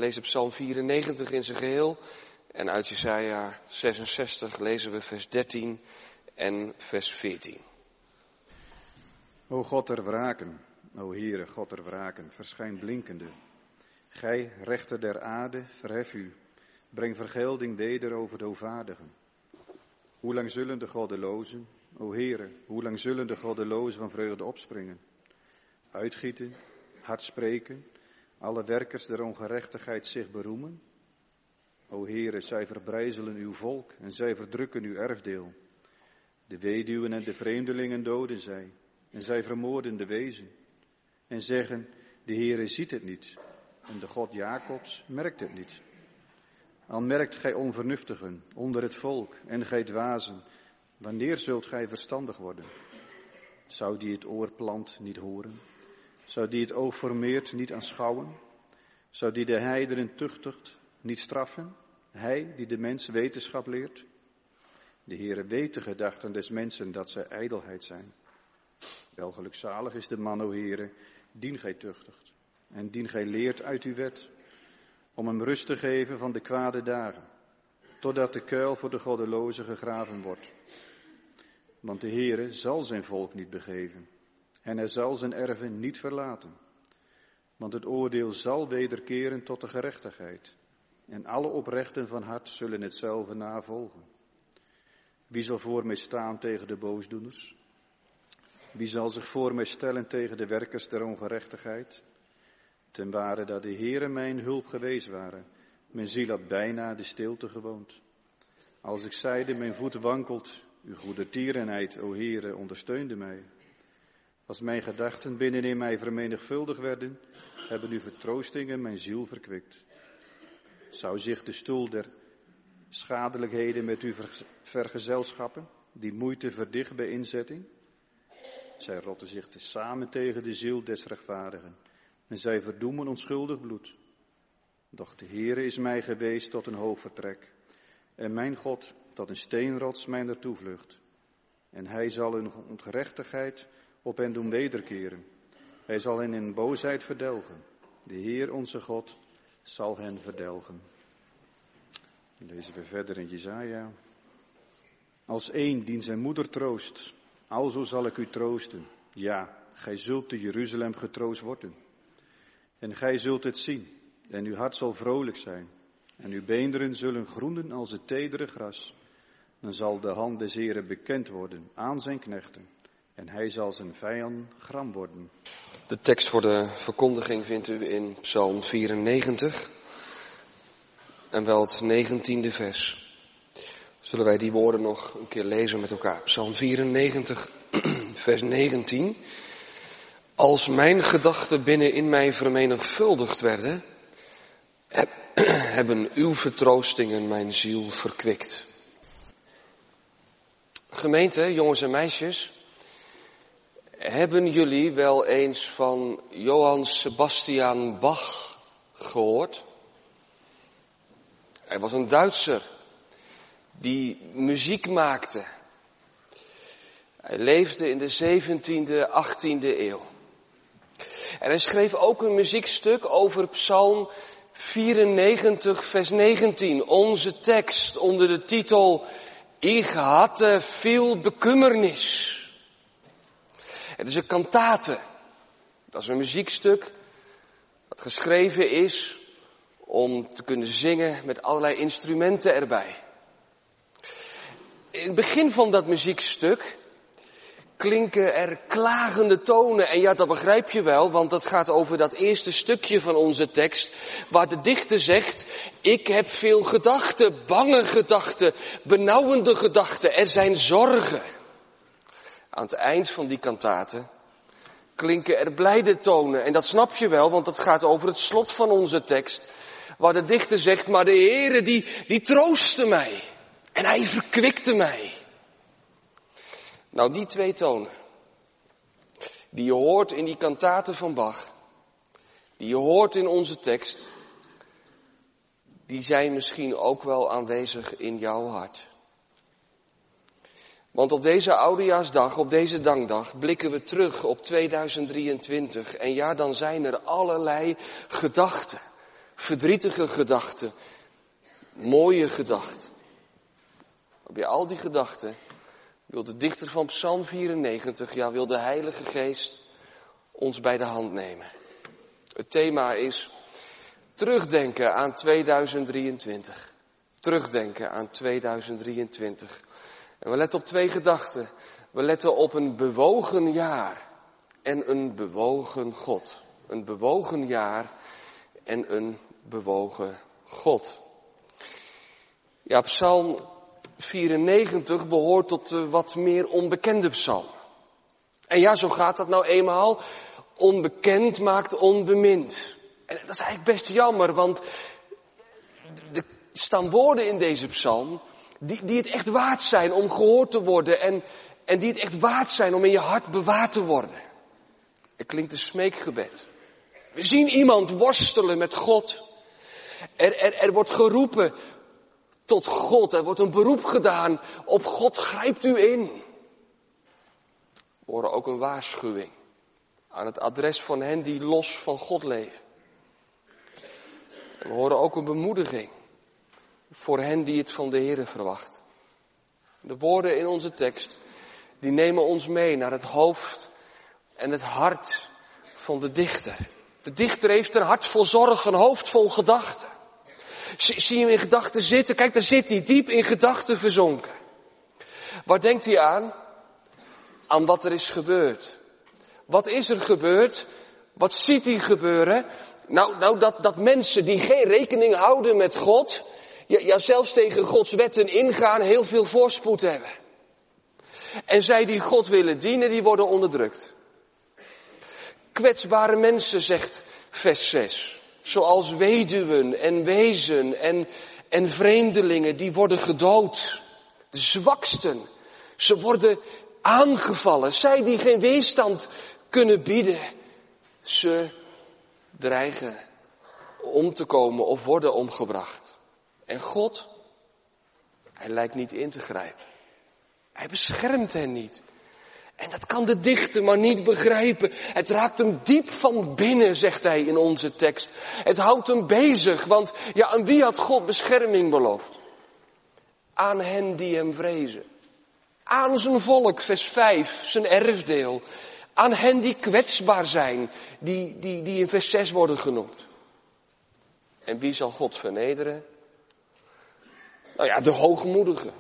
lezen Psalm 94 in zijn geheel. En uit Jesaja 66 lezen we vers 13 en vers 14. O God der wraken, o Heere, God der wraken, verschijn blinkende. Gij, rechter der aarde, verhef u, breng vergelding weder over de hoogvaardigen. Hoe lang zullen de goddelozen, o Heere, hoe lang zullen de goddelozen van vreugde opspringen? Uitgieten, hard spreken, alle werkers der ongerechtigheid zich beroemen? O Heere, zij verbrijzelen uw volk en zij verdrukken uw erfdeel. De weduwen en de vreemdelingen doden zij, en zij vermoorden de wezen. En zeggen, de Heere ziet het niet, en de God Jacobs merkt het niet. Al merkt gij onvernuftigen onder het volk en gij dwazen, wanneer zult gij verstandig worden? Zou die het oor plant niet horen? Zou die het oog formeert niet aanschouwen? Zou die de heidenen tuchtigt niet straffen? Hij die de mens wetenschap leert? De Heere weet de gedachten des mensen dat zij ijdelheid zijn. Wel gelukzalig is de man, o Heere, dien gij tuchtigt en dien gij leert uit uw wet, om hem rust te geven van de kwade dagen, totdat de kuil voor de goddelozen gegraven wordt. Want de Heere zal zijn volk niet begeven en hij zal zijn erven niet verlaten. Want het oordeel zal wederkeren tot de gerechtigheid en alle oprechten van hart zullen hetzelfde navolgen. Wie zal voor mij staan tegen de boosdoeners? Wie zal zich voor mij stellen tegen de werkers der ongerechtigheid? Ten ware dat de Heere mijn hulp geweest waren, mijn ziel had bijna de stilte gewoond. Als ik zeide, mijn voet wankelt, uw goede tierenheid, o Heere, ondersteunde mij. Als mijn gedachten binnenin mij vermenigvuldig werden, hebben uw vertroostingen mijn ziel verkwikt. Zou zich de stoel der schadelijkheden met u vergezelschappen, die moeite verdicht bij inzetting? Zij rotten zich tezamen tegen de ziel des rechtvaardigen en zij verdoemen onschuldig bloed. Doch de Heere is mij geweest tot een hoog vertrek en mijn God tot een steenrots mijner toevlucht. En hij zal hun ongerechtigheid op hen doen wederkeren. Hij zal hen in boosheid verdelgen. De Heer onze God zal hen verdelgen. Dan lezen we verder in Jesaja. Als een dien zijn moeder troost, alzo zal ik u troosten. Ja, gij zult te Jeruzalem getroost worden. En gij zult het zien, en uw hart zal vrolijk zijn. En uw beenderen zullen groenen als het tedere gras. Dan zal de hand des Heeren bekend worden aan zijn knechten. En hij zal zijn vijand gram worden. De tekst voor de verkondiging vindt u in Psalm 94. En wel het 19e vers. Zullen wij die woorden nog een keer lezen met elkaar. Psalm 94, vers 19. Als mijn gedachten binnenin mij vermenigvuldigd werden, hebben uw vertroostingen mijn ziel verkwikt. Gemeente, jongens en meisjes, hebben jullie wel eens van Johann Sebastian Bach gehoord? Hij was een Duitser die muziek maakte. Hij leefde in de 17e, 18e eeuw. En hij schreef ook een muziekstuk over Psalm 94, vers 19. Onze tekst onder de titel Ich hatte viel Bekümmernis. Het is een kantate. Dat is een muziekstuk dat geschreven is om te kunnen zingen met allerlei instrumenten erbij. In het begin van dat muziekstuk klinken er klagende tonen. En ja, dat begrijp je wel, want dat gaat over dat eerste stukje van onze tekst, waar de dichter zegt, ik heb veel gedachten, bange gedachten, benauwende gedachten, er zijn zorgen. Aan het eind van die kantate klinken er blijde tonen. En dat snap je wel, want dat gaat over het slot van onze tekst, waar de dichter zegt, maar de Heere die troostte mij en hij verkwikte mij. Nou, die twee tonen, die je hoort in die kantaten van Bach, die je hoort in onze tekst, die zijn misschien ook wel aanwezig in jouw hart. Want op deze Oudejaarsdag, op deze dankdag, blikken we terug op 2023. En ja, dan zijn er allerlei gedachten, verdrietige gedachten, mooie gedachten. Bij al die gedachten wil de dichter van Psalm 94, ja, wil de Heilige Geest ons bij de hand nemen. Het thema is terugdenken aan 2023. Terugdenken aan 2023. En we letten op twee gedachten. We letten op een bewogen jaar en een bewogen God. Een bewogen jaar en een bewogen God. Ja, Psalm 94 behoort tot de wat meer onbekende psalm. En ja, zo gaat dat nou eenmaal. Onbekend maakt onbemind. En dat is eigenlijk best jammer, want er staan woorden in deze psalm die het echt waard zijn om gehoord te worden en die het echt waard zijn om in je hart bewaard te worden. Er klinkt een smeekgebed. We zien iemand worstelen met God. Er wordt geroepen tot God. Er wordt een beroep gedaan op God. Grijpt u in. We horen ook een waarschuwing aan het adres van hen die los van God leven. En we horen ook een bemoediging voor hen die het van de Heere verwachten. De woorden in onze tekst, die nemen ons mee naar het hoofd en het hart van de dichter. De dichter heeft een hart vol zorg, een hoofd vol gedachten. Zie je hem in gedachten zitten? Kijk, daar zit hij, diep in gedachten verzonken. Waar denkt hij aan? Aan wat er is gebeurd. Wat is er gebeurd? Wat ziet hij gebeuren? Nou, dat mensen die geen rekening houden met God, ja, zelfs tegen Gods wetten ingaan, heel veel voorspoed hebben. En zij die God willen dienen, die worden onderdrukt. Kwetsbare mensen, zegt vers 6. Zoals weduwen en wezen en vreemdelingen, die worden gedood. De zwaksten, ze worden aangevallen. Zij die geen weerstand kunnen bieden, ze dreigen om te komen of worden omgebracht. En God, hij lijkt niet in te grijpen. Hij beschermt hen niet. En dat kan de dichter maar niet begrijpen. Het raakt hem diep van binnen, zegt hij in onze tekst. Het houdt hem bezig, want ja, aan wie had God bescherming beloofd? Aan hen die hem vrezen. Aan zijn volk, vers 5, zijn erfdeel. Aan hen die kwetsbaar zijn, die in vers 6 worden genoemd. En wie zal God vernederen? Nou ja, de hoogmoedigen.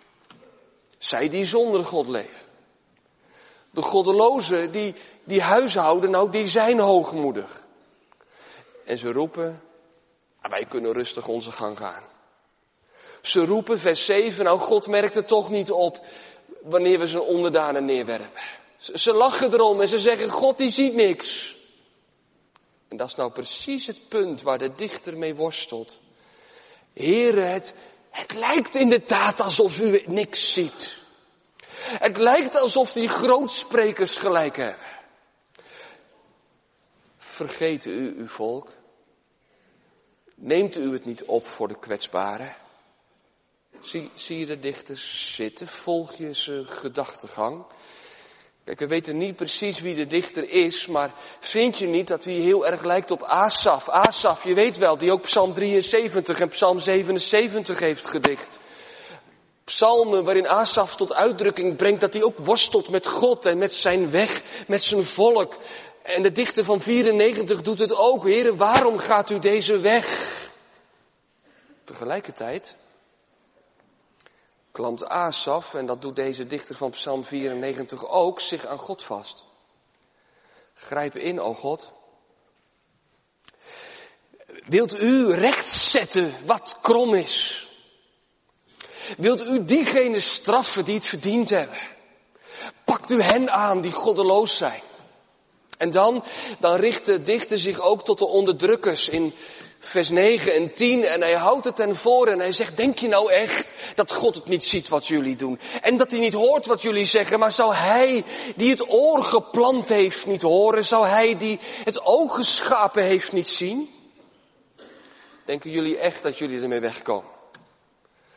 Zij die zonder God leven. De goddelozen die huishouden, nou die zijn hoogmoedig. En ze roepen, wij kunnen rustig onze gang gaan. Ze roepen, vers 7, nou God merkt het toch niet op wanneer we zijn onderdanen neerwerpen. Ze lachen erom en ze zeggen, God die ziet niks. En dat is nou precies het punt waar de dichter mee worstelt. Heere, het lijkt inderdaad alsof u niks ziet. Het lijkt alsof die grootsprekers gelijk hebben. Vergeet u uw volk? Neemt u het niet op voor de kwetsbaren? Zie je de dichter zitten? Volg je zijn gedachtegang? Kijk, we weten niet precies wie de dichter is, maar vind je niet dat hij heel erg lijkt op Asaf? Asaf, je weet wel, die ook Psalm 73 en Psalm 77 heeft gedicht. Psalmen waarin Asaf tot uitdrukking brengt dat hij ook worstelt met God en met zijn weg, met zijn volk. En de dichter van 94 doet het ook. Heere, waarom gaat u deze weg? Tegelijkertijd klampt Asaf, en dat doet deze dichter van Psalm 94 ook, zich aan God vast. Grijp in, o God. Wilt u rechtzetten wat krom is? Wilt u diegenen straffen die het verdiend hebben? Pakt u hen aan die goddeloos zijn. En dan richt de dichter zich ook tot de onderdrukkers in vers 9 en 10. En hij houdt het ten voor en hij zegt, denk je nou echt dat God het niet ziet wat jullie doen? En dat hij niet hoort wat jullie zeggen, maar zou hij die het oor geplant heeft niet horen? Zou hij die het oog geschapen heeft niet zien? Denken jullie echt dat jullie ermee wegkomen?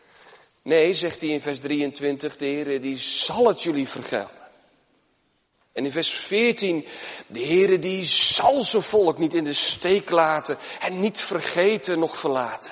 Nee, zegt hij in vers 23, de Heer die zal het jullie vergelden. En in vers 14, de Heere die zal zijn volk niet in de steek laten en niet vergeten nog verlaten.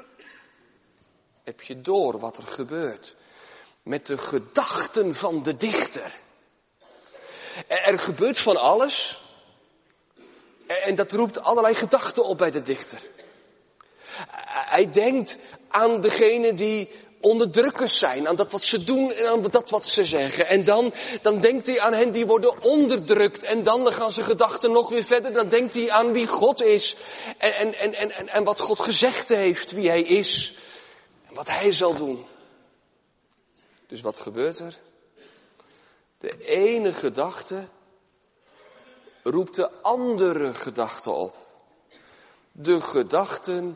Heb je door wat er gebeurt met de gedachten van de dichter? Er gebeurt van alles en dat roept allerlei gedachten op bij de dichter. Hij denkt aan degenen die onderdrukkers zijn, aan dat wat ze doen en aan dat wat ze zeggen. En dan denkt hij aan hen die worden onderdrukt. En dan gaan zijn gedachten nog weer verder. Dan denkt hij aan wie God is. En wat God gezegd heeft, wie hij is. En wat hij zal doen. Dus wat gebeurt er? De ene gedachte roept de andere gedachte op. De gedachten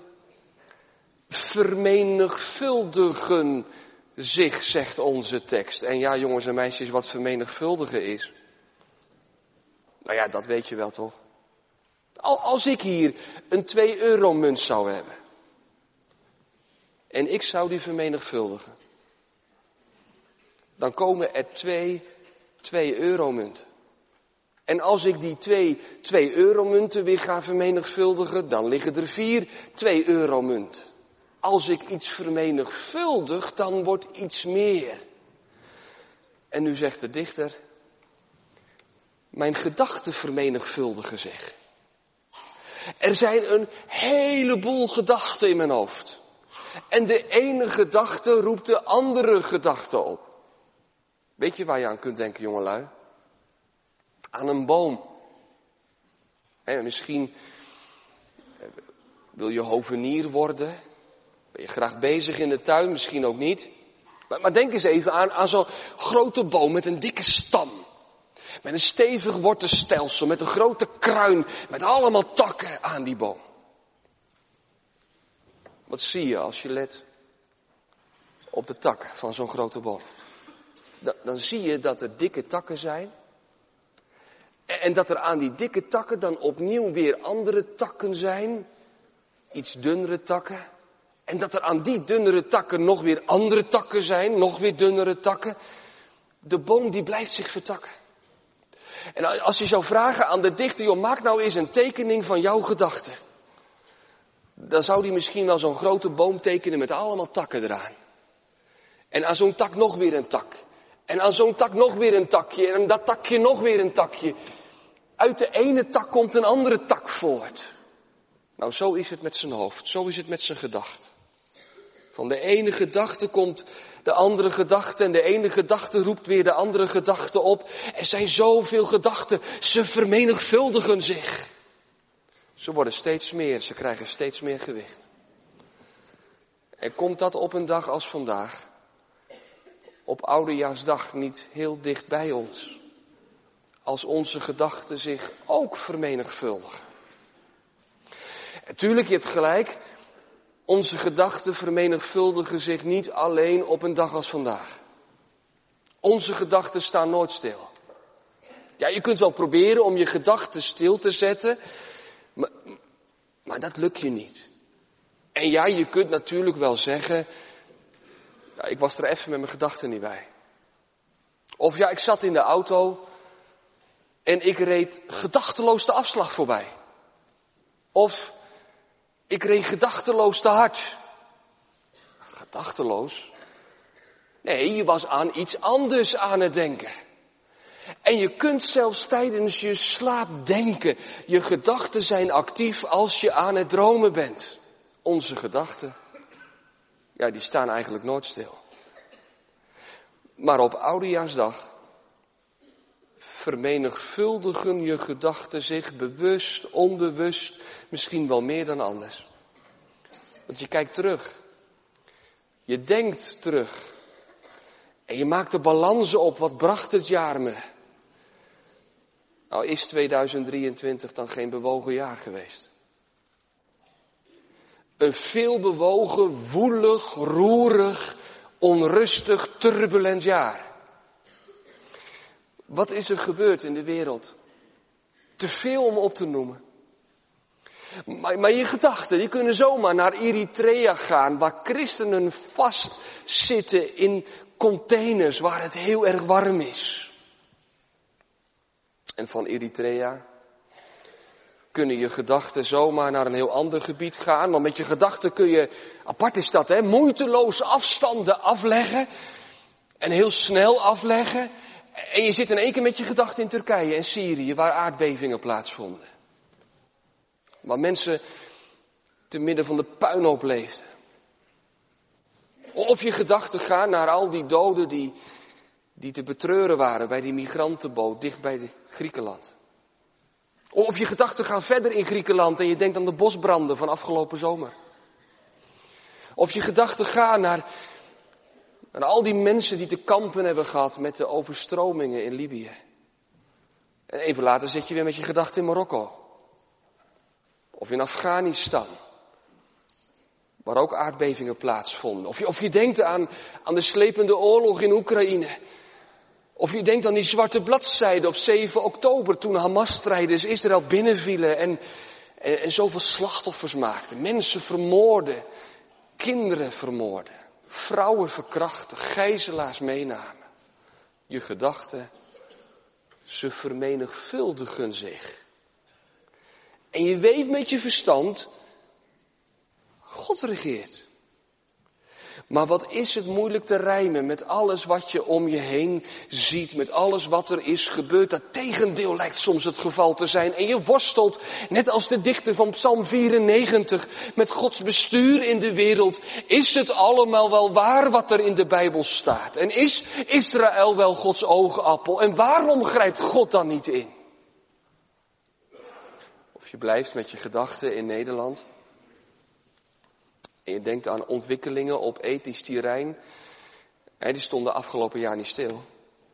vermenigvuldigen zich, zegt onze tekst. En ja, jongens en meisjes, wat vermenigvuldigen is. Nou ja, dat weet je wel toch? Als ik hier een 2 € munt zou hebben. En ik zou die vermenigvuldigen. Dan komen er 2 2 € munten. En als ik die 2 € munten weer ga vermenigvuldigen, dan liggen er 4 2 € munten. Als ik iets vermenigvuldig, dan wordt iets meer. En nu zegt de dichter, mijn gedachten vermenigvuldigen zich. Er zijn een heleboel gedachten in mijn hoofd. En de ene gedachte roept de andere gedachte op. Weet je waar je aan kunt denken, jongelui? Aan een boom. En misschien wil je hovenier worden. Ben je graag bezig in de tuin, misschien ook niet. Maar denk eens even aan zo'n grote boom met een dikke stam. Met een stevig wortelstelsel, met een grote kruin, met allemaal takken aan die boom. Wat zie je als je let op de takken van zo'n grote boom? Dan zie je dat er dikke takken zijn. En dat er aan die dikke takken dan opnieuw weer andere takken zijn. Iets dunnere takken. En dat er aan die dunnere takken nog weer andere takken zijn. Nog weer dunnere takken. De boom die blijft zich vertakken. En als je zou vragen aan de dichter, joh, maak nou eens een tekening van jouw gedachten. Dan zou die misschien wel zo'n grote boom tekenen met allemaal takken eraan. En aan zo'n tak nog weer een tak. En aan zo'n tak nog weer een takje. En aan dat takje nog weer een takje. Uit de ene tak komt een andere tak voort. Nou, zo is het met zijn hoofd. Zo is het met zijn gedachte. Van de ene gedachte komt de andere gedachte. En de ene gedachte roept weer de andere gedachte op. Er zijn zoveel gedachten. Ze vermenigvuldigen zich. Ze worden steeds meer. Ze krijgen steeds meer gewicht. En komt dat op een dag als vandaag? Op Oudejaarsdag niet heel dicht bij ons. Als onze gedachten zich ook vermenigvuldigen. En tuurlijk, je hebt gelijk. Onze gedachten vermenigvuldigen zich niet alleen op een dag als vandaag. Onze gedachten staan nooit stil. Ja, je kunt wel proberen om je gedachten stil te zetten. Maar dat lukt je niet. En ja, je kunt natuurlijk wel zeggen, ja, ik was er even met mijn gedachten niet bij. Of ja, ik zat in de auto en ik reed gedachteloos de afslag voorbij. Of ik reed gedachteloos te hard. Gedachteloos? Nee, je was aan iets anders aan het denken. En je kunt zelfs tijdens je slaap denken. Je gedachten zijn actief als je aan het dromen bent. Onze gedachten, ja, die staan eigenlijk nooit stil. Maar op Oudejaarsdag vermenigvuldigen je gedachten zich bewust, onbewust, misschien wel meer dan anders. Want je kijkt terug. Je denkt terug. En je maakt de balansen op. Wat bracht het jaar me? Nou, is 2023 dan geen bewogen jaar geweest? Een veelbewogen, woelig, roerig, onrustig, turbulent jaar. Wat is er gebeurd in de wereld? Te veel om op te noemen. Maar je gedachten, die kunnen zomaar naar Eritrea gaan, waar christenen vastzitten in containers waar het heel erg warm is. en van Eritrea? Kunnen je gedachten zomaar naar een heel ander gebied gaan? Want met je gedachten kun je, apart is dat, moeiteloos afstanden afleggen. En heel snel afleggen. En je zit in één keer met je gedachten in Turkije en Syrië, waar aardbevingen plaatsvonden. Waar mensen te midden van de puinhoop leefden. Of je gedachten gaan naar al die doden die te betreuren waren bij die migrantenboot dicht bij Griekenland. Of je gedachten gaan verder in Griekenland en je denkt aan de bosbranden van afgelopen zomer. Of je gedachten gaan naar al die mensen die te kampen hebben gehad met de overstromingen in Libië. En even later zit je weer met je gedachten in Marokko. Of in Afghanistan. Waar ook aardbevingen plaatsvonden. Of je denkt aan de slepende oorlog in Oekraïne. Of je denkt aan die zwarte bladzijde op 7 oktober toen Hamas-strijders Israël binnenvielen en zoveel slachtoffers maakten. Mensen vermoorden, kinderen vermoorden, vrouwen verkrachten, gijzelaars meenamen. Je gedachten, ze vermenigvuldigen zich. En je weet met je verstand, God regeert. Maar wat is het moeilijk te rijmen met alles wat je om je heen ziet, met alles wat er is gebeurd. Dat tegendeel lijkt soms het geval te zijn. En je worstelt, net als de dichter van Psalm 94, met Gods bestuur in de wereld. Is het allemaal wel waar wat er in de Bijbel staat? En is Israël wel Gods oogappel? En waarom grijpt God dan niet in? Of je blijft met je gedachten in Nederland. En je denkt aan ontwikkelingen op ethisch terrein. Die stonden afgelopen jaar niet stil.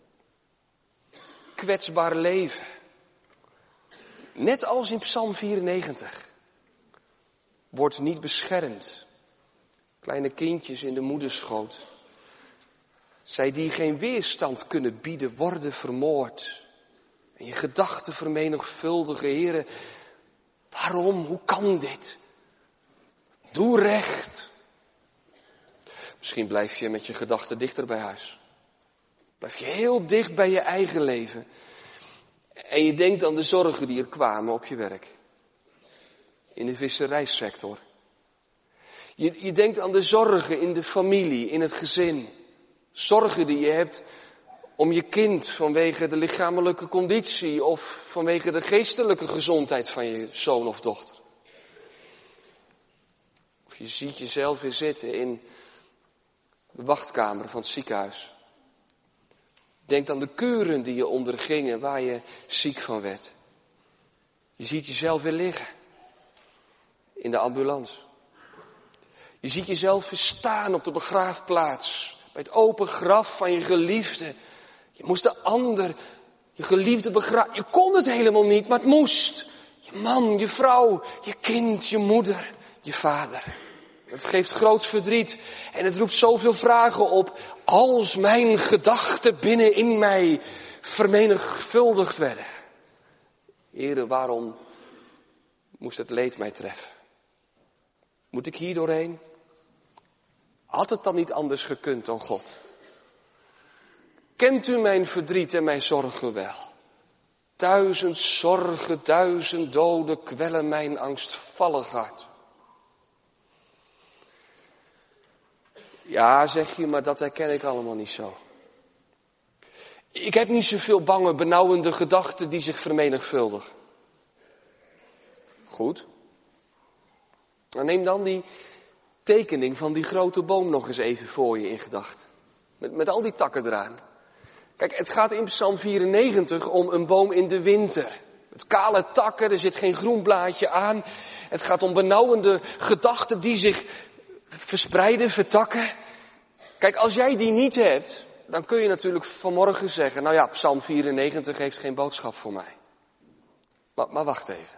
Kwetsbaar leven. Net als in Psalm 94. Wordt niet beschermd. Kleine kindjes in de moederschoot. Zij die geen weerstand kunnen bieden, worden vermoord. En je gedachten vermenigvuldigen, Heere. Waarom? Hoe kan dit? Doe recht. Misschien blijf je met je gedachten dichter bij huis. Blijf je heel dicht bij je eigen leven. En je denkt aan de zorgen die er kwamen op je werk. In de visserijsector. Je denkt aan de zorgen in de familie, in het gezin. Zorgen die je hebt om je kind vanwege de lichamelijke conditie of vanwege de geestelijke gezondheid van je zoon of dochter. Je ziet jezelf weer zitten in de wachtkamer van het ziekenhuis. Denk aan de kuren die je onderging en waar je ziek van werd. Je ziet jezelf weer liggen in de ambulance. Je ziet jezelf weer staan op de begraafplaats. Bij het open graf van je geliefde. Je moest de ander, je geliefde begraven. Je kon het helemaal niet, maar het moest. Je man, je vrouw, je kind, je moeder, je vader. Het geeft groot verdriet en het roept zoveel vragen op. Als mijn gedachten binnenin mij vermenigvuldigd werden. Heere, waarom moest het leed mij treffen? Moet ik hier doorheen? Had het dan niet anders gekund, o God? Kent u mijn verdriet en mijn zorgen wel? 1000 zorgen, 1000 doden kwellen mijn angstvallig hart. Ja, zeg je, maar dat herken ik allemaal niet zo. Ik heb niet zoveel bange, benauwende gedachten die zich vermenigvuldigen. Goed. Nou, neem dan die tekening van die grote boom nog eens even voor je in gedachten. Met al die takken eraan. Kijk, het gaat in Psalm 94 om een boom in de winter. Met kale takken, er zit geen groen blaadje aan. Het gaat om benauwende gedachten die zich verspreiden, vertakken. Kijk, als jij die niet hebt, dan kun je natuurlijk vanmorgen zeggen, nou ja, Psalm 94 heeft geen boodschap voor mij. Maar wacht even.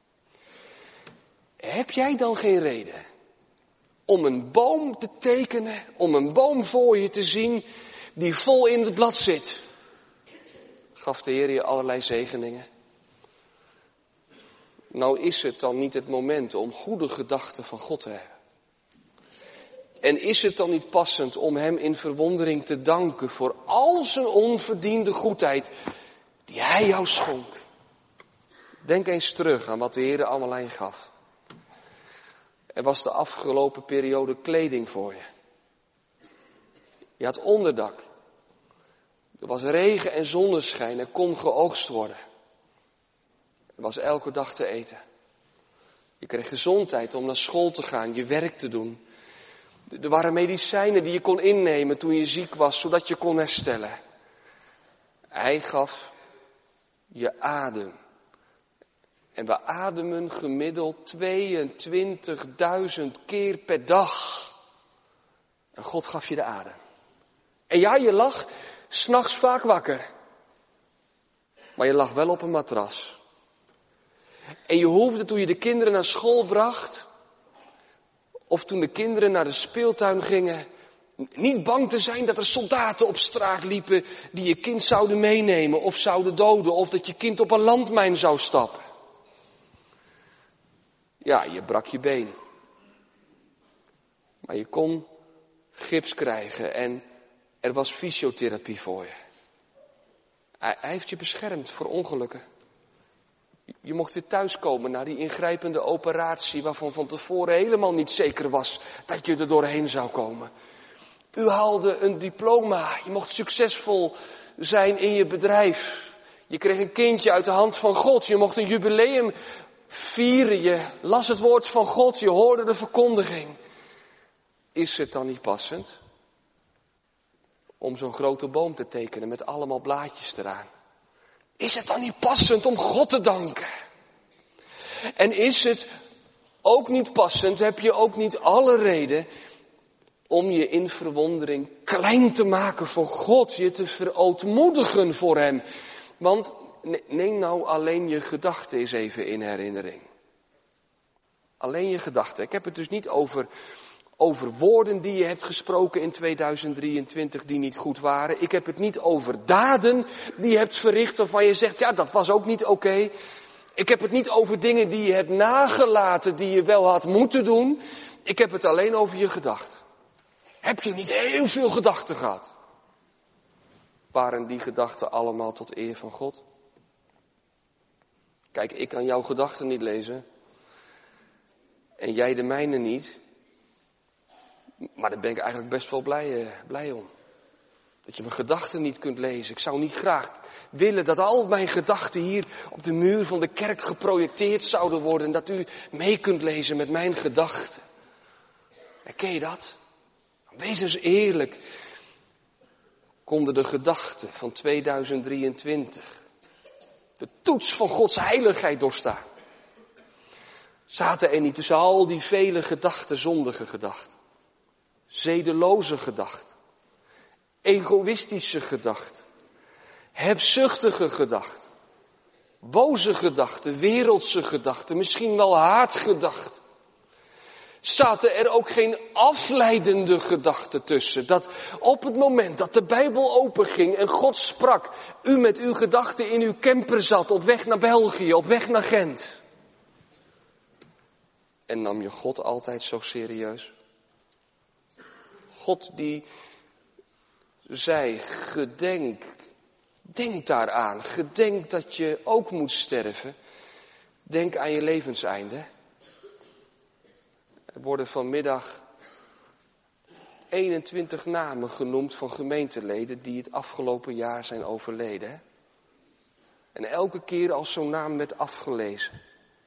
Heb jij dan geen reden om een boom te tekenen, om een boom voor je te zien die vol in het blad zit? Gaf de Heer je allerlei zegeningen. Nou is het dan niet het moment om goede gedachten van God te hebben. En is het dan niet passend om hem in verwondering te danken voor al zijn onverdiende goedheid die hij jou schonk. Denk eens terug aan wat de Heer allemaal aan je gaf. Er was de afgelopen periode kleding voor je. Je had onderdak. Er was regen en zonneschijn, er kon geoogst worden. Er was elke dag te eten. Je kreeg gezondheid om naar school te gaan, je werk te doen. Er waren medicijnen die je kon innemen toen je ziek was, zodat je kon herstellen. Hij gaf je adem. En we ademen gemiddeld 22.000 keer per dag. En God gaf je de adem. En ja, je lag 's nachts vaak wakker. Maar je lag wel op een matras. En je hoefde toen je de kinderen naar school bracht, of toen de kinderen naar de speeltuin gingen, niet bang te zijn dat er soldaten op straat liepen die je kind zouden meenemen of zouden doden, of dat je kind op een landmijn zou stappen. Ja, je brak je been. Maar je kon gips krijgen en er was fysiotherapie voor je. Hij heeft je beschermd voor ongelukken. Je mocht weer thuiskomen na die ingrijpende operatie waarvan van tevoren helemaal niet zeker was dat je er doorheen zou komen. U haalde een diploma, je mocht succesvol zijn in je bedrijf. Je kreeg een kindje uit de hand van God, je mocht een jubileum vieren, je las het woord van God, je hoorde de verkondiging. Is het dan niet passend om zo'n grote boom te tekenen met allemaal blaadjes eraan? Is het dan niet passend om God te danken? En is het ook niet passend, heb je ook niet alle reden om je in verwondering klein te maken voor God, je te verootmoedigen voor Hem? Want neem nou alleen je gedachten eens even in herinnering. Alleen je gedachten. Ik heb het dus niet over woorden die je hebt gesproken in 2023 die niet goed waren. Ik heb het niet over daden die je hebt verricht waarvan je zegt, ja, dat was ook niet oké. Ik heb het niet over dingen die je hebt nagelaten die je wel had moeten doen. Ik heb het alleen over je gedachten. Heb je niet heel veel gedachten gehad? Waren die gedachten allemaal tot eer van God? Kijk, ik kan jouw gedachten niet lezen. En jij de mijne niet. Maar daar ben ik eigenlijk best wel blij om. Dat je mijn gedachten niet kunt lezen. Ik zou niet graag willen dat al mijn gedachten hier op de muur van de kerk geprojecteerd zouden worden. En dat u mee kunt lezen met mijn gedachten. Ken je dat? Wees eens eerlijk. Konden de gedachten van 2023 de toets van Gods heiligheid doorstaan? Zaten er niet tussen al die vele gedachten zondige gedachten? Zedeloze gedachten, egoïstische gedachten, hebzuchtige gedachten, boze gedachten, wereldse gedachten, misschien wel haatgedachten. Zaten er ook geen afleidende gedachten tussen? Dat op het moment dat de Bijbel openging en God sprak, u met uw gedachten in uw camper zat op weg naar België, op weg naar Gent. En nam je God altijd zo serieus? God die zei, denk daaraan, gedenk dat je ook moet sterven. Denk aan je levenseinde. Er worden vanmiddag 21 namen genoemd van gemeenteleden die het afgelopen jaar zijn overleden. En elke keer als zo'n naam werd afgelezen,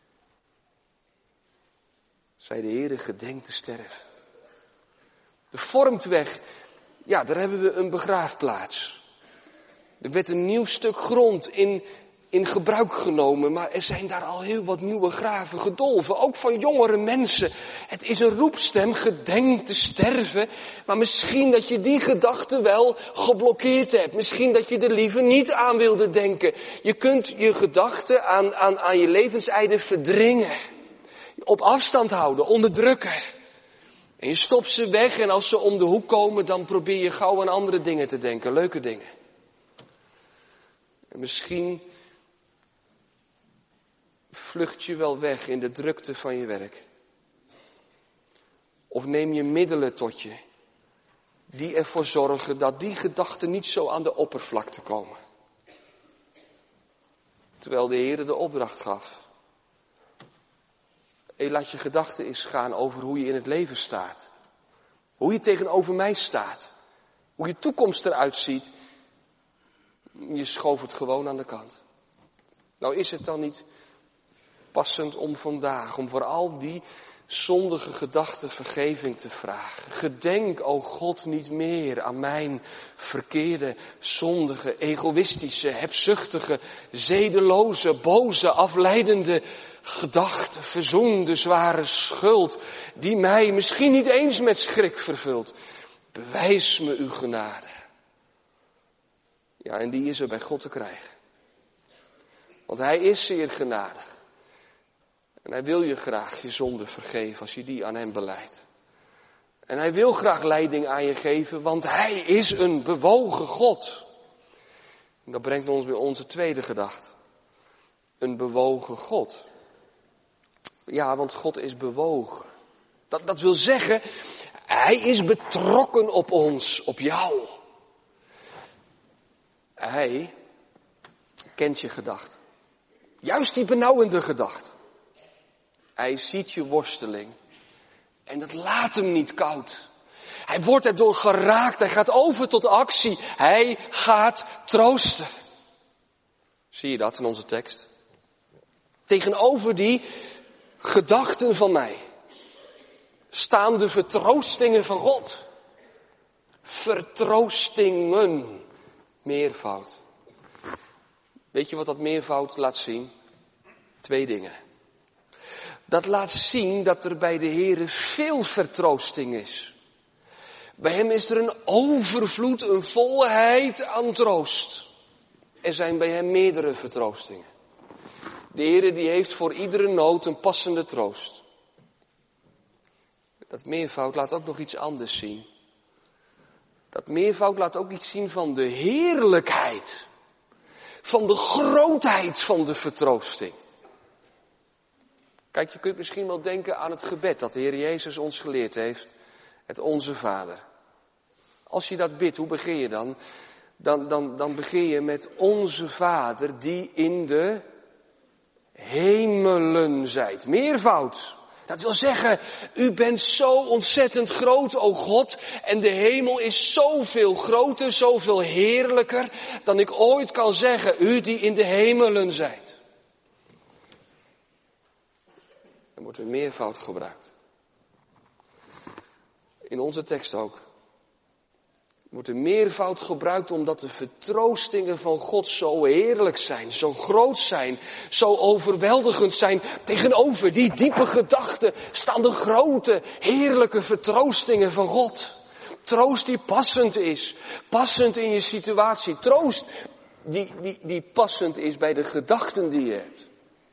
zei de Heere, gedenk te sterven. De Vormtweg, ja, daar hebben we een begraafplaats. Er werd een nieuw stuk grond in gebruik genomen, maar er zijn daar al heel wat nieuwe graven gedolven, ook van jongere mensen. Het is een roepstem, gedenk te sterven, maar misschien dat je die gedachte wel geblokkeerd hebt. Misschien dat je er liever niet aan wilde denken. Je kunt je gedachten aan je levenseinde verdringen, op afstand houden, onderdrukken. En je stopt ze weg en als ze om de hoek komen, dan probeer je gauw aan andere dingen te denken, leuke dingen. En misschien vlucht je wel weg in de drukte van je werk. Of neem je middelen tot je, die ervoor zorgen dat die gedachten niet zo aan de oppervlakte komen. Terwijl de Heer de opdracht gaf. Laat je gedachten eens gaan over hoe je in het leven staat. Hoe je tegenover mij staat. Hoe je toekomst eruit ziet. Je schoof het gewoon aan de kant. Nou is het dan niet passend om vandaag, om voor al die zondige gedachten vergeving te vragen. Gedenk, o God, niet meer aan mijn verkeerde, zondige, egoïstische, hebzuchtige, zedeloze, boze, afleidende gedachten. Verzoen de zware schuld die mij misschien niet eens met schrik vervult. Bewijs me uw genade. Ja, en die is er bij God te krijgen. Want hij is zeer genadig. En hij wil je graag je zonde vergeven als je die aan hem belijdt. En hij wil graag leiding aan je geven, want hij is een bewogen God. En dat brengt ons bij onze tweede gedachte. Een bewogen God. Ja, want God is bewogen. Dat wil zeggen, hij is betrokken op ons, op jou. Hij kent je gedachten. Juist die benauwende gedachten. Hij ziet je worsteling. En dat laat hem niet koud. Hij wordt erdoor geraakt. Hij gaat over tot actie. Hij gaat troosten. Zie je dat in onze tekst? Tegenover die gedachten van mij staan de vertroostingen van God. Vertroostingen. Meervoud. Weet je wat dat meervoud laat zien? 2 dingen. Dat laat zien dat er bij de Heere veel vertroosting is. Bij hem is er een overvloed, een volheid aan troost. Er zijn bij hem meerdere vertroostingen. De Heere die heeft voor iedere nood een passende troost. Dat meervoud laat ook nog iets anders zien. Dat meervoud laat ook iets zien van de heerlijkheid. Van de grootheid van de vertroosting. Kijk, je kunt misschien wel denken aan het gebed dat de Heer Jezus ons geleerd heeft. Het Onze Vader. Als je dat bidt, hoe begin je dan? Dan begin je met Onze Vader die in de hemelen zijt. Meervoud. Dat wil zeggen, u bent zo ontzettend groot, o God. En de hemel is zoveel groter, zoveel heerlijker dan ik ooit kan zeggen. U die in de hemelen zijt. Er wordt een meervoud gebruikt. In onze tekst ook. Er wordt een meervoud gebruikt omdat de vertroostingen van God zo heerlijk zijn, zo groot zijn, zo overweldigend zijn. Tegenover die diepe gedachten staan de grote, heerlijke vertroostingen van God. Troost die passend is, passend in je situatie. Troost die passend is bij de gedachten die je hebt.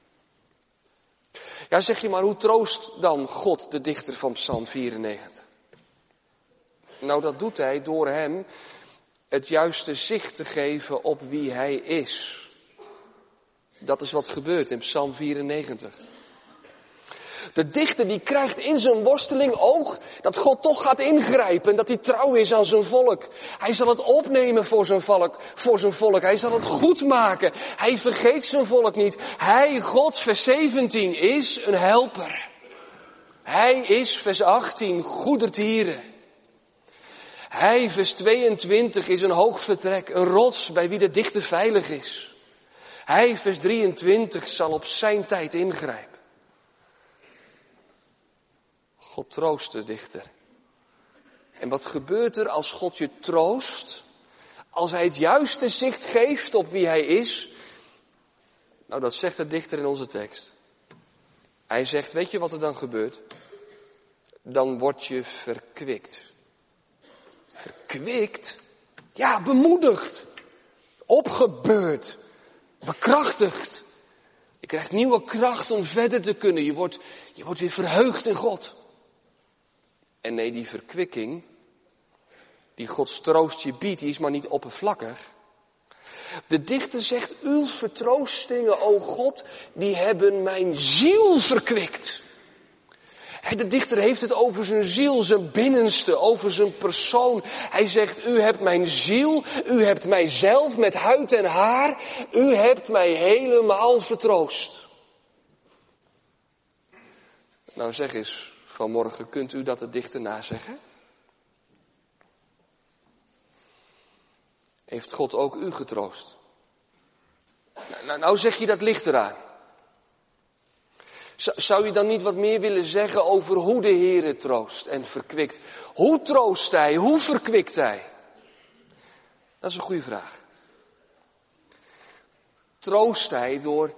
Ja, zeg je maar, hoe troost dan God, de dichter van Psalm 94? Nou, dat doet hij door hem het juiste zicht te geven op wie hij is. Dat is wat gebeurt in Psalm 94. De dichter die krijgt in zijn worsteling oog dat God toch gaat ingrijpen. En dat hij trouw is aan zijn volk. Hij zal het opnemen voor zijn volk. Hij zal het goed maken. Hij vergeet zijn volk niet. Hij, God, vers 17, is een helper. Hij is, vers 18, goedertieren. Hij, vers 22, is een hoog vertrek, een rots bij wie de dichter veilig is. Hij, vers 23, zal op zijn tijd ingrijpen. God troost de dichter. En wat gebeurt er als God je troost? Als hij het juiste zicht geeft op wie hij is? Nou, dat zegt de dichter in onze tekst. Hij zegt, weet je wat er dan gebeurt? Dan word je verkwikt. Verkwikt? Ja, bemoedigd. Opgebeurd. Bekrachtigd. Je krijgt nieuwe kracht om verder te kunnen. Je wordt weer verheugd in God. En nee, die verkwikking, die Gods troost je biedt, die is maar niet oppervlakkig. De dichter zegt, uw vertroostingen, o God, die hebben mijn ziel verkwikt. De dichter heeft het over zijn ziel, zijn binnenste, over zijn persoon. Hij zegt, u hebt mijn ziel, u hebt mijzelf met huid en haar, u hebt mij helemaal vertroost. Nou zeg eens, vanmorgen, kunt u dat de dichter nazeggen? Heeft God ook u getroost? Nou zeg je, dat ligt eraan. Zou je dan niet wat meer willen zeggen over hoe de Heere troost en verkwikt? Hoe troost Hij? Hoe verkwikt Hij? Dat is een goede vraag. Troost Hij door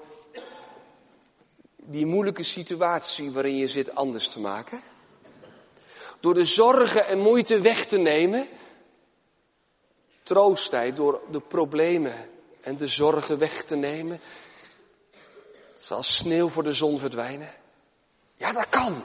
die moeilijke situatie waarin je zit anders te maken? Door de zorgen en moeite weg te nemen? Troost Hij door de problemen en de zorgen weg te nemen? Het zal als sneeuw voor de zon verdwijnen. Ja, dat kan.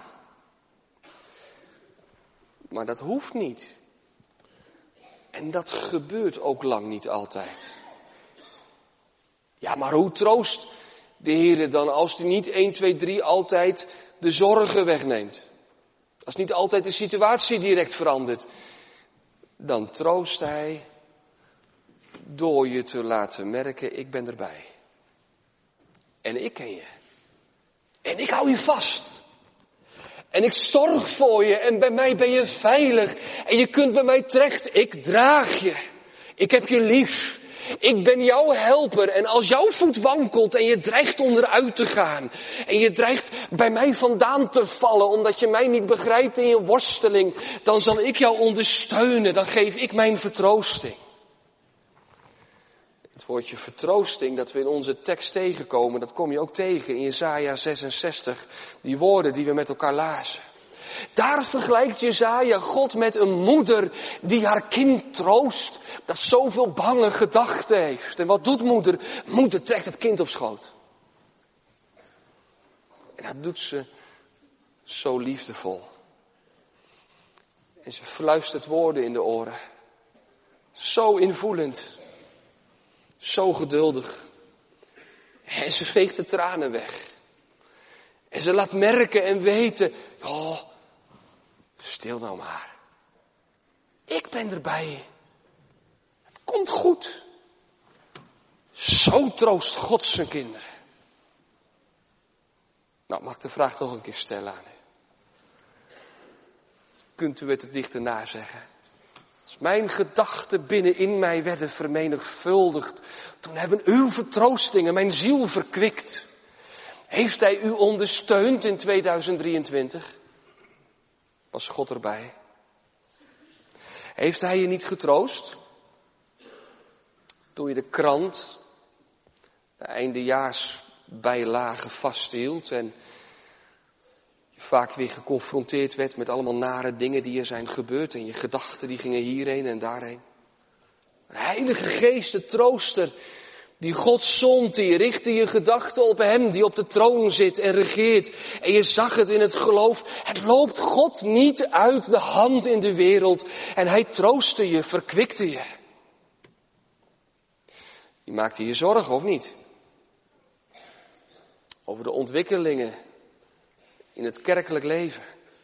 Maar dat hoeft niet. En dat gebeurt ook lang niet altijd. Ja, maar hoe troost de Heere dan als hij niet 1, 2, 3 altijd de zorgen wegneemt? Als niet altijd de situatie direct verandert. Dan troost Hij door je te laten merken, ik ben erbij. En ik ken je. En ik hou je vast. En ik zorg voor je. En bij mij ben je veilig. En je kunt bij mij terecht. Ik draag je. Ik heb je lief. Ik ben jouw helper. En als jouw voet wankelt en je dreigt onderuit te gaan. En je dreigt bij mij vandaan te vallen. Omdat je mij niet begrijpt in je worsteling. Dan zal ik jou ondersteunen. Dan geef ik mijn vertroosting. Het woordje vertroosting dat we in onze tekst tegenkomen, dat kom je ook tegen in Jesaja 66. Die woorden die we met elkaar lazen. Daar vergelijkt Jesaja God met een moeder die haar kind troost. Dat zoveel bange gedachten heeft. En wat doet moeder? Moeder trekt het kind op schoot. En dat doet ze zo liefdevol. En ze fluistert woorden in de oren. Zo invoelend. Zo geduldig. En ze veegt de tranen weg. En ze laat merken en weten. Oh, stil nou maar. Ik ben erbij. Het komt goed. Zo troost God zijn kinderen. Nou, mag ik de vraag nog een keer stellen aan u. Kunt u het de dichter nazeggen? Als mijn gedachten binnenin mij werden vermenigvuldigd, toen hebben uw vertroostingen mijn ziel verkwikt. Heeft Hij u ondersteund in 2023? Was God erbij? Heeft Hij je niet getroost? Toen je de krant, de eindejaarsbijlagen vasthield en je vaak weer geconfronteerd werd met allemaal nare dingen die er zijn gebeurd en je gedachten die gingen hierheen en daarheen. Een Heilige Geest, de trooster, die God zond, die richtte je gedachten op Hem die op de troon zit en regeert. En je zag het in het geloof. Het loopt God niet uit de hand in de wereld. En Hij troostte je, verkwikte je. Je maakte je zorgen, of niet? Over de ontwikkelingen in het kerkelijk leven.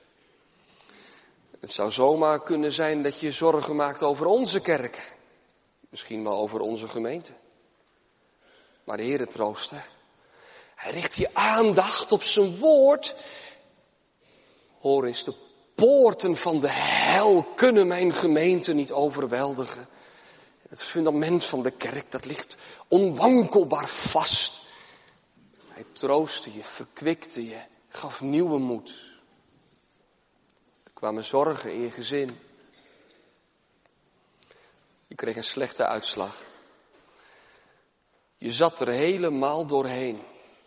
Het zou zomaar kunnen zijn dat je zorgen maakt over onze kerk. Misschien wel over onze gemeente. Maar de Heere troost, hè? Hij richt je aandacht op zijn woord. Hoor eens, de poorten van de hel kunnen mijn gemeente niet overweldigen. Het fundament van de kerk, dat ligt onwankelbaar vast. Hij troostte je, verkwikte je, gaf nieuwe moed. Er kwamen zorgen in je gezin. Je kreeg een slechte uitslag. Je zat er helemaal doorheen.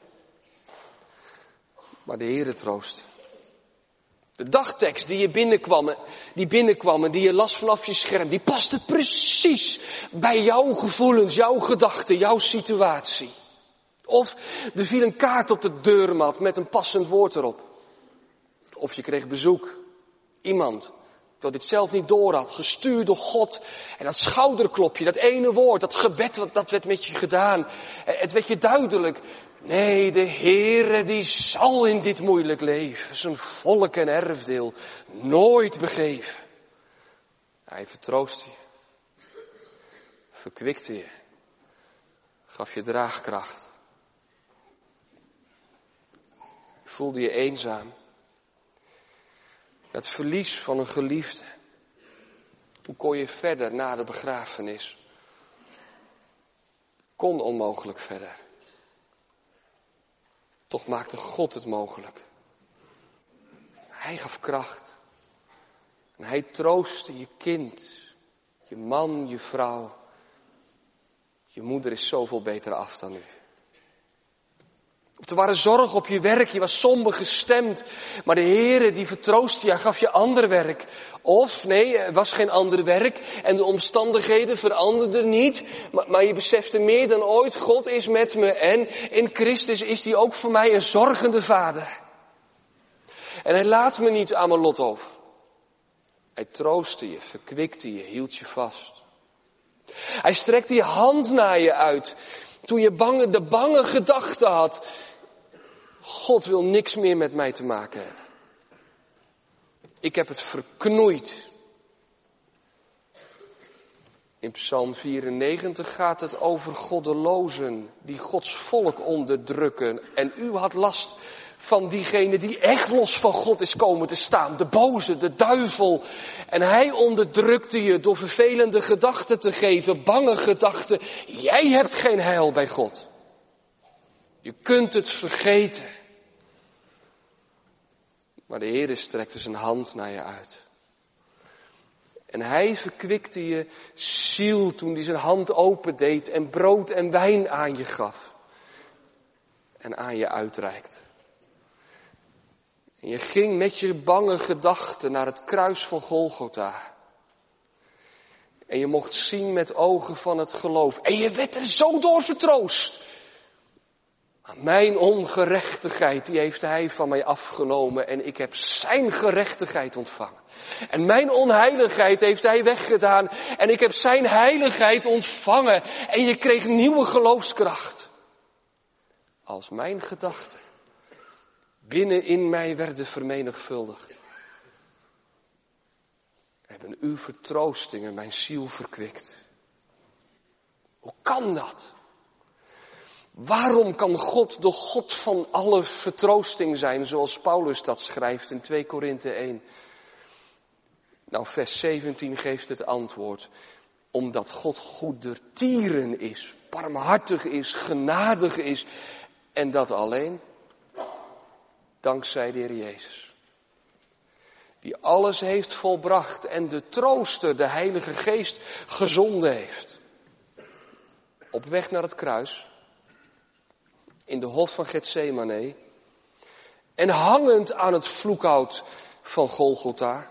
Maar de Heere troost. De dagtekst die binnenkwamen, die je las vanaf je scherm, die paste precies bij jouw gevoelens, jouw gedachten, jouw situatie. Of er viel een kaart op de deurmat met een passend woord erop. Of je kreeg bezoek. Iemand dat dit zelf niet door had, gestuurd door God. En dat schouderklopje, dat ene woord, dat gebed, dat werd met je gedaan. Het werd je duidelijk. Nee, de Heere die zal in dit moeilijk leven zijn volk en erfdeel nooit begeven. Hij vertroostte je, verkwikte je, gaf je draagkracht. Voelde je eenzaam. Het verlies van een geliefde. Hoe kon je verder na de begrafenis? Kon onmogelijk verder. Toch maakte God het mogelijk. Hij gaf kracht. En hij troostte je kind, je man, je vrouw. Je moeder is zoveel beter af dan u. Of er waren zorgen op je werk, je was somber gestemd. Maar de Heere die vertroostte je, hij gaf je ander werk. Of, nee, er was geen ander werk en de omstandigheden veranderden niet. Maar je besefte meer dan ooit, God is met me en in Christus is hij ook voor mij een zorgende vader. En hij laat me niet aan mijn lot over. Hij troostte je, verkwikte je, hield je vast. Hij strekte je hand naar je uit toen je de bange gedachte had. God wil niks meer met mij te maken hebben. Ik heb het verknoeid. In Psalm 94 gaat het over goddelozen die Gods volk onderdrukken. En u had last van diegene die echt los van God is komen te staan. De boze, de duivel. En hij onderdrukte je door vervelende gedachten te geven, bange gedachten. Jij hebt geen heil bij God. Je kunt het vergeten. Maar de Heere strekte zijn hand naar je uit. En hij verkwikte je ziel toen hij zijn hand opendeed en brood en wijn aan je gaf. En aan je uitreikt. En je ging met je bange gedachten naar het kruis van Golgotha. En je mocht zien met ogen van het geloof. En je werd er zo door vertroost. Maar mijn ongerechtigheid, die heeft hij van mij afgenomen. En ik heb zijn gerechtigheid ontvangen. En mijn onheiligheid heeft hij weggedaan. En ik heb zijn heiligheid ontvangen. En je kreeg nieuwe geloofskracht. Als mijn gedachten binnenin mij werden vermenigvuldigd. Hebben uw vertroostingen mijn ziel verkwikt. Hoe kan dat? Waarom kan God de God van alle vertroosting zijn, zoals Paulus dat schrijft in 2 Korinthe 1? Nou, vers 17 geeft het antwoord. Omdat God goedertieren is, barmhartig is, genadig is. En dat alleen dankzij de Heer Jezus. Die alles heeft volbracht en de trooster, de Heilige Geest, gezonden heeft. Op weg naar het kruis. In de hof van Getsemane. En hangend aan het vloekhout van Golgotha.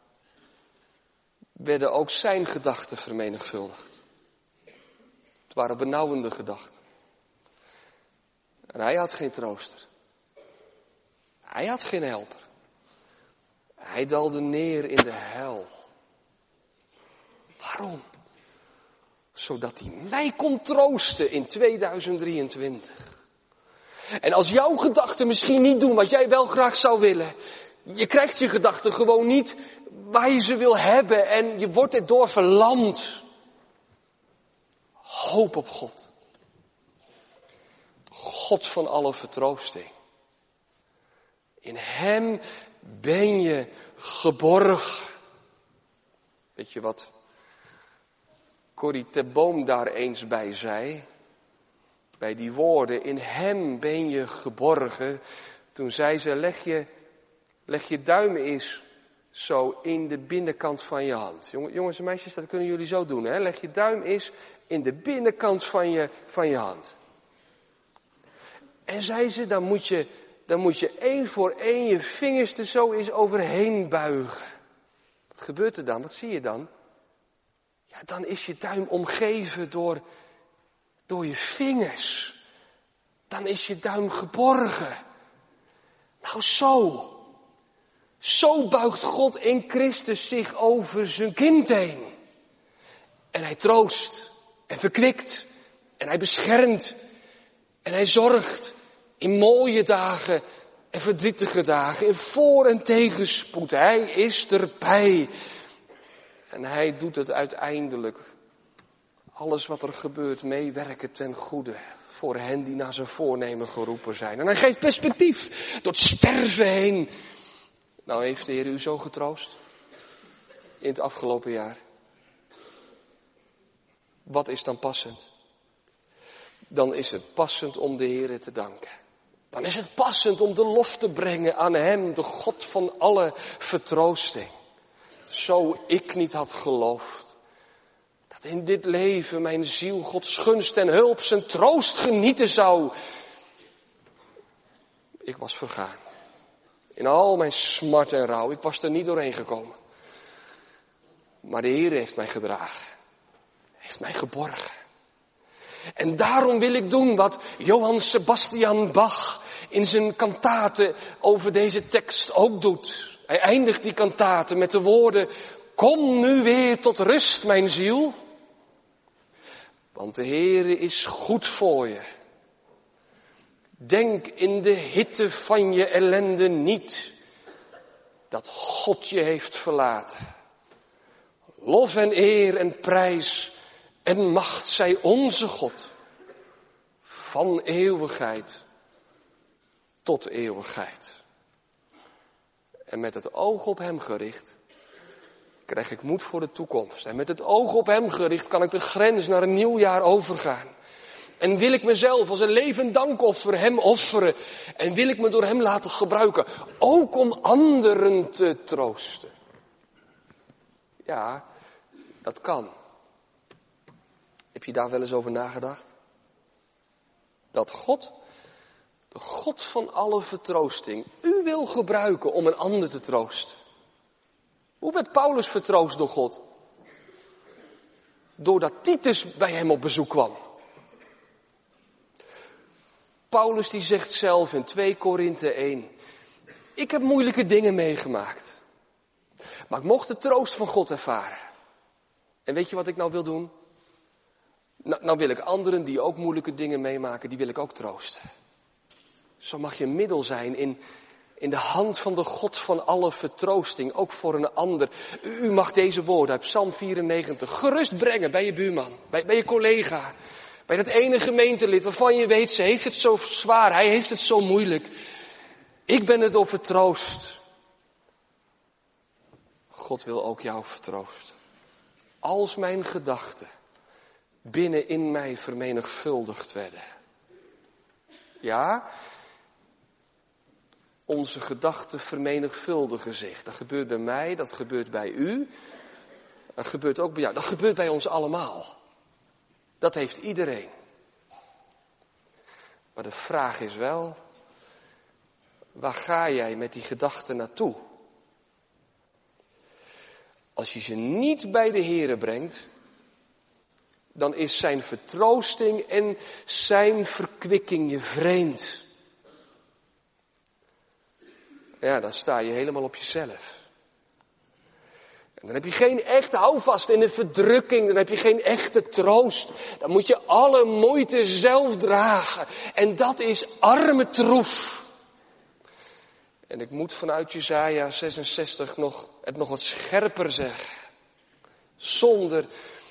Werden ook zijn gedachten vermenigvuldigd. Het waren benauwende gedachten. En hij had geen trooster. Hij had geen helper. Hij daalde neer in de hel. Waarom? Zodat hij mij kon troosten in 2023. En als jouw gedachten misschien niet doen wat jij wel graag zou willen. Je krijgt je gedachten gewoon niet waar je ze wil hebben. En je wordt erdoor verlamd. Hoop op God. God van alle vertroosting. In hem ben je geborgen. Weet je wat Corrie ten Boom daar eens bij zei? Bij die woorden, in hem ben je geborgen. Toen zei ze, leg je duim eens zo in de binnenkant van je hand. Jongens en meisjes, dat kunnen jullie zo doen. Hè? Leg je duim eens in de binnenkant van je hand. En zei ze, dan moet je één voor één je vingers er zo eens overheen buigen. Wat gebeurt er dan? Wat zie je dan? Ja, dan is je duim omgeven door je vingers. Dan is je duim geborgen. Nou zo buigt God in Christus zich over zijn kind heen. En hij troost en verkwikt en hij beschermt en hij zorgt In mooie dagen en verdrietige dagen. In voor- en tegenspoed. Hij is erbij. En hij doet het uiteindelijk. Alles wat er gebeurt meewerken ten goede. Voor hen die naar zijn voornemen geroepen zijn. En hij geeft perspectief door het sterven heen. Nou, heeft de Heer u zo getroost? In het afgelopen jaar. Wat is dan passend? Dan is het passend om de Heer te danken. Dan is het passend om de lof te brengen aan Hem, de God van alle vertroosting. Zo ik niet had geloofd. Dat in dit leven mijn ziel Gods gunst en hulp zijn troost genieten zou. Ik was vergaan. In al mijn smart en rouw. Ik was er niet doorheen gekomen. Maar de Heer heeft mij gedragen. Heeft mij geborgen. En daarom wil ik doen wat Johann Sebastian Bach in zijn kantate over deze tekst ook doet. Hij eindigt die kantate met de woorden: kom nu weer tot rust, mijn ziel. Want de Heere is goed voor je. Denk in de hitte van je ellende niet dat God je heeft verlaten. Lof en eer en prijs en macht zij onze God. Van eeuwigheid tot eeuwigheid. En met het oog op Hem gericht krijg ik moed voor de toekomst. En met het oog op Hem gericht kan ik de grens naar een nieuw jaar overgaan. En wil ik mezelf als een levend dankoffer Hem offeren. En wil ik me door Hem laten gebruiken. Ook om anderen te troosten. Ja, dat kan. Heb je daar wel eens over nagedacht? Dat God, de God van alle vertroosting, u wil gebruiken om een ander te troosten. Hoe werd Paulus vertroost door God? Doordat Titus bij hem op bezoek kwam. Paulus die zegt zelf in 2 Korinthe 1. Ik heb moeilijke dingen meegemaakt. Maar ik mocht de troost van God ervaren. En weet je wat ik nou wil doen? Nou wil ik anderen die ook moeilijke dingen meemaken, die wil ik ook troosten. Zo mag je een middel zijn in de hand van de God van alle vertroosting, ook voor een ander. U mag deze woorden uit Psalm 94 gerust brengen bij je buurman, bij je collega, bij dat ene gemeentelid waarvan je weet, ze heeft het zo zwaar, hij heeft het zo moeilijk. Ik ben er door vertroost. God wil ook jou vertroosten. Als mijn gedachten binnen in mij vermenigvuldigd werden. Ja, onze gedachten vermenigvuldigen zich. Dat gebeurt bij mij, dat gebeurt bij u. Dat gebeurt ook bij jou. Dat gebeurt bij ons allemaal. Dat heeft iedereen. Maar de vraag is wel, waar ga jij met die gedachten naartoe? Als je ze niet bij de Heere brengt, dan is zijn vertroosting en zijn verkwikking je vreemd. Ja, dan sta je helemaal op jezelf. En dan heb je geen echte houvast in de verdrukking, dan heb je geen echte troost. Dan moet je alle moeite zelf dragen. En dat is arme troef. En ik moet vanuit Jesaja 66 het nog wat scherper zeggen. Zonder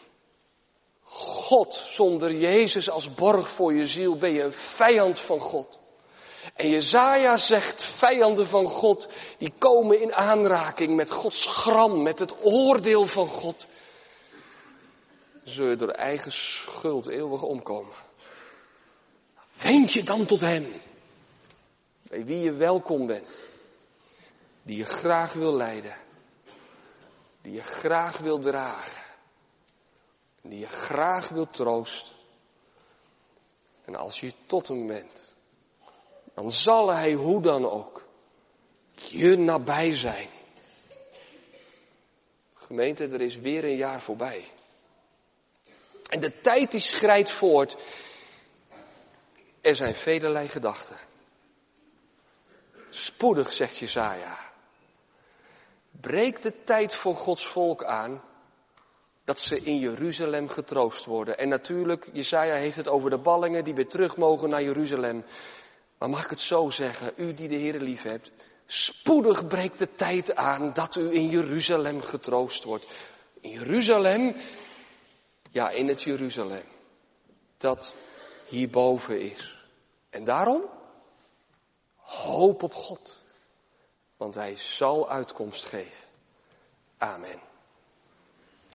God, zonder Jezus als borg voor je ziel ben je een vijand van God. En Jesaja zegt, vijanden van God, die komen in aanraking met Gods gram, met het oordeel van God. Zul je door eigen schuld eeuwig omkomen. Wend je dan tot Hem, bij wie je welkom bent, die je graag wil leiden, die je graag wil dragen, die je graag wil troosten. En als je tot Hem bent, dan zal Hij hoe dan ook je nabij zijn. Gemeente, er is weer een jaar voorbij. En de tijd die schrijdt voort. Er zijn velerlei gedachten. Spoedig, zegt Jesaja. Breekt de tijd voor Gods volk aan dat ze in Jeruzalem getroost worden. En natuurlijk, Jesaja heeft het over de ballingen die weer terug mogen naar Jeruzalem. Maar mag ik het zo zeggen, u die de Heere lief hebt, spoedig breekt de tijd aan dat u in Jeruzalem getroost wordt. In Jeruzalem, ja, in het Jeruzalem dat hierboven is. En daarom, hoop op God, want Hij zal uitkomst geven. Amen.